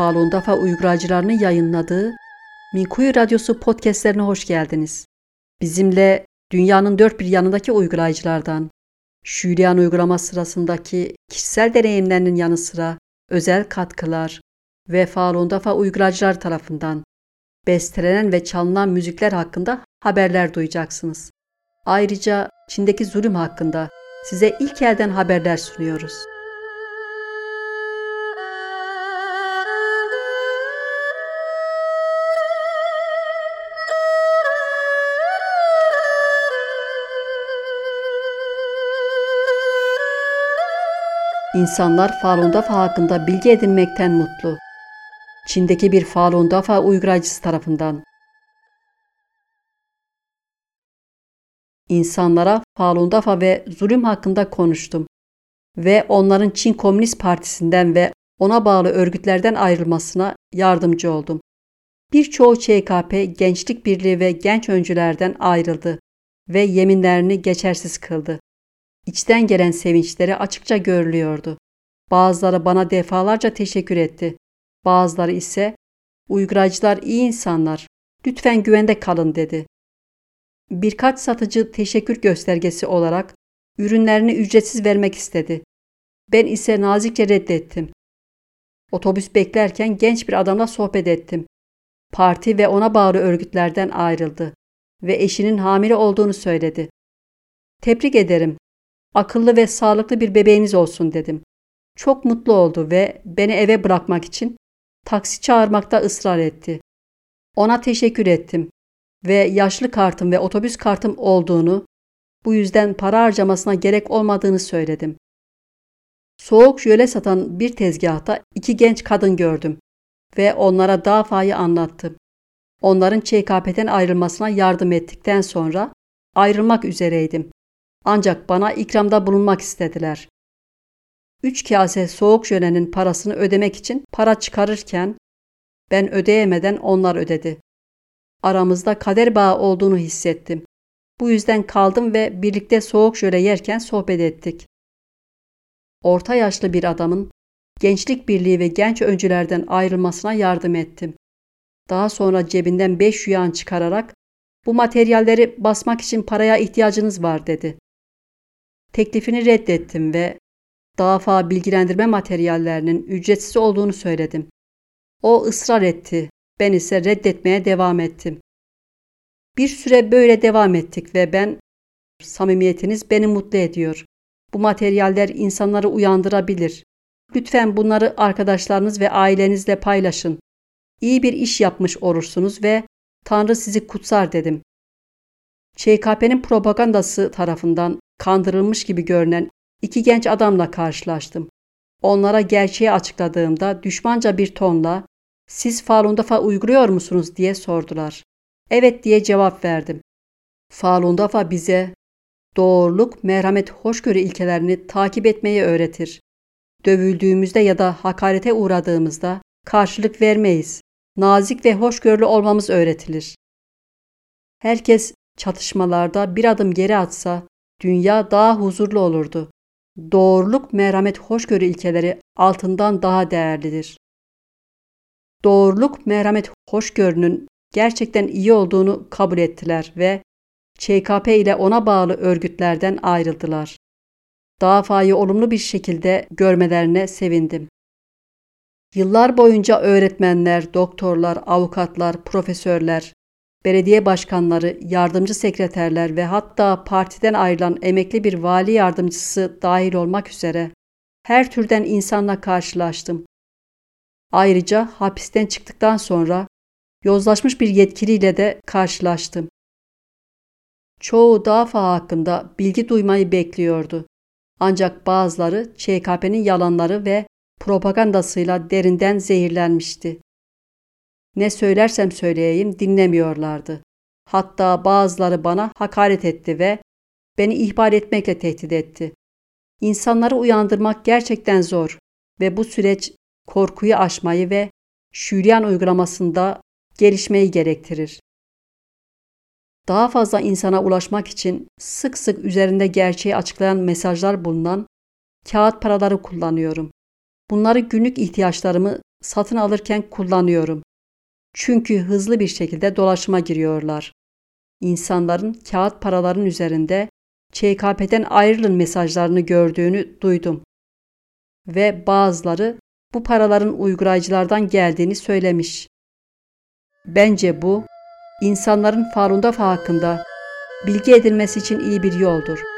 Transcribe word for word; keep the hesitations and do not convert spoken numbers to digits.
Falun Dafa uygulayıcılarının yayınladığı Minkuyu Radyosu podcastlerine hoş geldiniz. Bizimle dünyanın dört bir yanındaki uygulayıcılardan, Şüliyan uygulama sırasındaki kişisel deneyimlerinin yanı sıra özel katkılar ve Falun Dafa uygulayıcılar tarafından bestelenen ve çalınan müzikler hakkında haberler duyacaksınız. Ayrıca Çin'deki zulüm hakkında size ilk elden haberler sunuyoruz. İnsanlar Falun Dafa hakkında bilgi edinmekten mutlu. Çin'deki bir Falun Dafa uygulayıcısı tarafından. İnsanlara Falun Dafa ve zulüm hakkında konuştum ve onların Çin Komünist Partisi'nden ve ona bağlı örgütlerden ayrılmasına yardımcı oldum. Birçoğu Ç K P, Gençlik Birliği ve genç öncülerden ayrıldı ve yeminlerini geçersiz kıldı. İçten gelen sevinçleri açıkça görülüyordu. Bazıları bana defalarca teşekkür etti. Bazıları ise uygulayıcılar iyi insanlar, lütfen güvende kalın dedi. Birkaç satıcı teşekkür göstergesi olarak ürünlerini ücretsiz vermek istedi. Ben ise nazikçe reddettim. Otobüs beklerken genç bir adamla sohbet ettim. Parti ve ona bağlı örgütlerden ayrıldı ve eşinin hamile olduğunu söyledi. Tebrik ederim. Akıllı ve sağlıklı bir bebeğiniz olsun dedim. Çok mutlu oldu ve beni eve bırakmak için taksi çağırmakta ısrar etti. Ona teşekkür ettim ve yaşlı kartım ve otobüs kartım olduğunu, bu yüzden para harcamasına gerek olmadığını söyledim. Soğuk jöle satan bir tezgahta iki genç kadın gördüm ve onlara davayı anlattım. Onların Ç K P'den ayrılmasına yardım ettikten sonra ayrılmak üzereydim. Ancak bana ikramda bulunmak istediler. Üç kase soğuk jölenin parasını ödemek için para çıkarırken ben ödeyemeden onlar ödedi. Aramızda kader bağı olduğunu hissettim. Bu yüzden kaldım ve birlikte soğuk jöle yerken sohbet ettik. Orta yaşlı bir adamın Gençlik Birliği ve genç öncülerden ayrılmasına yardım ettim. Daha sonra cebinden beş yuan çıkararak bu materyalleri basmak için paraya ihtiyacınız var dedi. Teklifini reddettim ve dava bilgilendirme materyallerinin ücretsiz olduğunu söyledim. O ısrar etti. Ben ise reddetmeye devam ettim. Bir süre böyle devam ettik ve ben, samimiyetiniz beni mutlu ediyor. Bu materyaller insanları uyandırabilir. Lütfen bunları arkadaşlarınız ve ailenizle paylaşın. İyi bir iş yapmış olursunuz ve Tanrı sizi kutsar dedim. Ç K P'nin propagandası tarafından kandırılmış gibi görünen iki genç adamla karşılaştım. Onlara gerçeği açıkladığımda düşmanca bir tonla "Siz Falun Dafa uyguluyor musunuz?" diye sordular. "Evet" diye cevap verdim. Falun Dafa bize doğruluk, merhamet, hoşgörü ilkelerini takip etmeyi öğretir. Dövüldüğümüzde ya da hakarete uğradığımızda karşılık vermeyiz. Nazik ve hoşgörülü olmamız öğretilir. Herkes çatışmalarda bir adım geri atsa dünya daha huzurlu olurdu. Doğruluk, merhamet, hoşgörü ilkeleri altından daha değerlidir. Doğruluk, merhamet, hoşgörünün gerçekten iyi olduğunu kabul ettiler ve Ç K P ile ona bağlı örgütlerden ayrıldılar. Davayı olumlu bir şekilde görmelerine sevindim. Yıllar boyunca öğretmenler, doktorlar, avukatlar, profesörler, belediye başkanları, yardımcı sekreterler ve hatta partiden ayrılan emekli bir vali yardımcısı dahil olmak üzere her türden insanla karşılaştım. Ayrıca hapisten çıktıktan sonra yozlaşmış bir yetkiliyle de karşılaştım. Çoğu dava hakkında bilgi duymayı bekliyordu. Ancak bazıları Ç K P'nin yalanları ve propagandasıyla derinden zehirlenmişti. Ne söylersem söyleyeyim dinlemiyorlardı. Hatta bazıları bana hakaret etti ve beni ihbar etmekle tehdit etti. İnsanları uyandırmak gerçekten zor ve bu süreç korkuyu aşmayı ve Şüliyan uygulamasında gelişmeyi gerektirir. Daha fazla insana ulaşmak için sık sık üzerinde gerçeği açıklayan mesajlar bulunan kağıt paraları kullanıyorum. Bunları günlük ihtiyaçlarımı satın alırken kullanıyorum. Çünkü hızlı bir şekilde dolaşıma giriyorlar. İnsanların kağıt paraların üzerinde Ç K P'den ayrılın mesajlarını gördüğünü duydum. Ve bazıları bu paraların uygulayıcılardan geldiğini söylemiş. Bence bu, insanların Falun Dafa hakkında bilgi edinmesi için iyi bir yoldur.